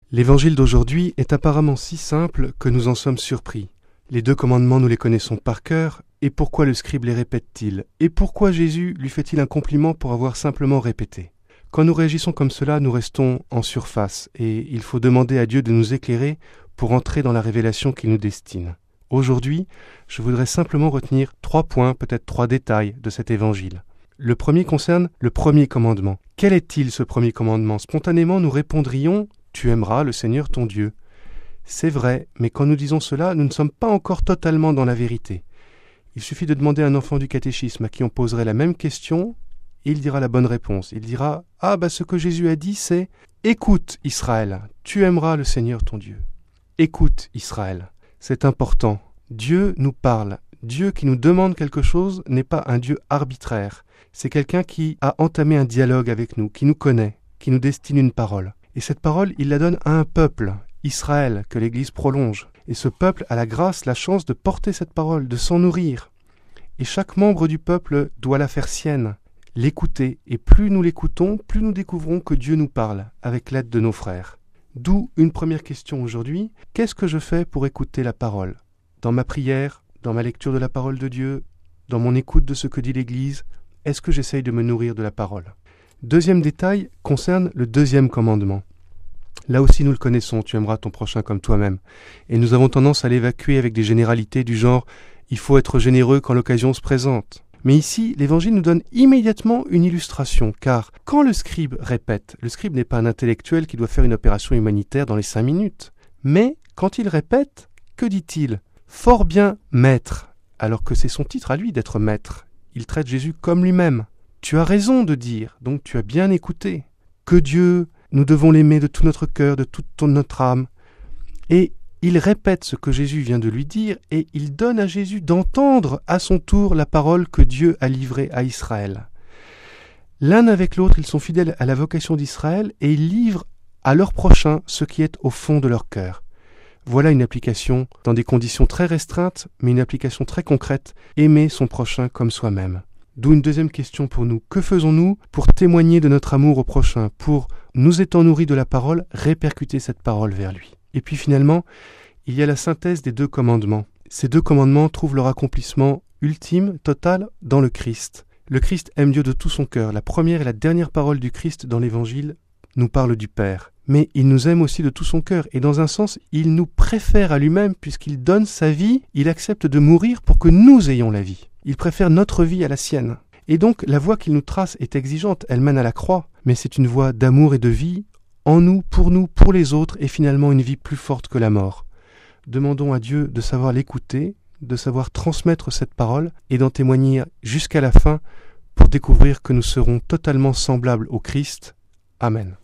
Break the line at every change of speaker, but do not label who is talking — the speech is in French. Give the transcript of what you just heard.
L'évangile d'aujourd'hui est apparemment si simple que nous en sommes surpris. Les 2 commandements, nous les connaissons par cœur, et pourquoi le scribe les répète-t-il? Et pourquoi Jésus lui fait-il un compliment pour avoir simplement répété? Quand nous réagissons comme cela, nous restons en surface, et il faut demander à Dieu de nous éclairer pour entrer dans la révélation qu'il nous destine. Aujourd'hui, je voudrais simplement retenir 3 points, peut-être 3 détails de cet évangile. Le premier concerne le premier commandement. Quel est-il ce premier commandement? Spontanément, nous répondrions « Tu aimeras le Seigneur ton Dieu ». C'est vrai, mais quand nous disons cela, nous ne sommes pas encore totalement dans la vérité. Il suffit de demander à un enfant du catéchisme à qui on poserait la même question, et il dira la bonne réponse. Il dira « Ah, ce que Jésus a dit, c'est « Écoute, Israël, tu aimeras le Seigneur ton Dieu ». Écoute, Israël. C'est important. Dieu nous parle. Dieu qui nous demande quelque chose n'est pas un Dieu arbitraire. C'est quelqu'un qui a entamé un dialogue avec nous, qui nous connaît, qui nous destine une parole. Et cette parole, il la donne à un peuple, Israël, que l'Église prolonge. Et ce peuple a la grâce, la chance de porter cette parole, de s'en nourrir. Et chaque membre du peuple doit la faire sienne, l'écouter. Et plus nous l'écoutons, plus nous découvrons que Dieu nous parle, avec l'aide de nos frères. D'où une première question aujourd'hui. Qu'est-ce que je fais pour écouter la parole? Dans ma prière, dans ma lecture de la parole de Dieu, dans mon écoute de ce que dit l'Église, est-ce que j'essaye de me nourrir de la parole? Deuxième détail concerne le 2e commandement. Là aussi nous le connaissons, tu aimeras ton prochain comme toi-même. Et nous avons tendance à l'évacuer avec des généralités du genre « il faut être généreux quand l'occasion se présente ». Mais ici, l'Évangile nous donne immédiatement une illustration, car quand le scribe répète, le scribe n'est pas un intellectuel qui doit faire une opération humanitaire dans les 5 minutes. Mais quand il répète, que dit-il? Fort bien, maître, alors que c'est son titre à lui d'être maître. Il traite Jésus comme lui-même. Tu as raison de dire, donc tu as bien écouté, que Dieu, nous devons l'aimer de tout notre cœur, de toute notre âme. Et il répète ce que Jésus vient de lui dire et il donne à Jésus d'entendre à son tour la parole que Dieu a livrée à Israël. L'un avec l'autre, ils sont fidèles à la vocation d'Israël et ils livrent à leur prochain ce qui est au fond de leur cœur. Voilà une application dans des conditions très restreintes, mais une application très concrète, aimer son prochain comme soi-même. D'où une deuxième question pour nous. Que faisons-nous pour témoigner de notre amour au prochain, pour, nous étant nourris de la parole, répercuter cette parole vers lui? Et puis finalement, il y a la synthèse des 2 commandements. Ces 2 commandements trouvent leur accomplissement ultime, total, dans le Christ. Le Christ aime Dieu de tout son cœur. La première et la dernière parole du Christ dans l'Évangile nous parle du Père. Mais il nous aime aussi de tout son cœur. Et dans un sens, il nous préfère à lui-même puisqu'il donne sa vie, il accepte de mourir pour que nous ayons la vie. Il préfère notre vie à la sienne. Et donc, la voie qu'il nous trace est exigeante, elle mène à la croix. Mais c'est une voie d'amour et de vie, en nous, pour les autres, et finalement une vie plus forte que la mort. Demandons à Dieu de savoir l'écouter, de savoir transmettre cette parole, et d'en témoigner jusqu'à la fin, pour découvrir que nous serons totalement semblables au Christ. Amen.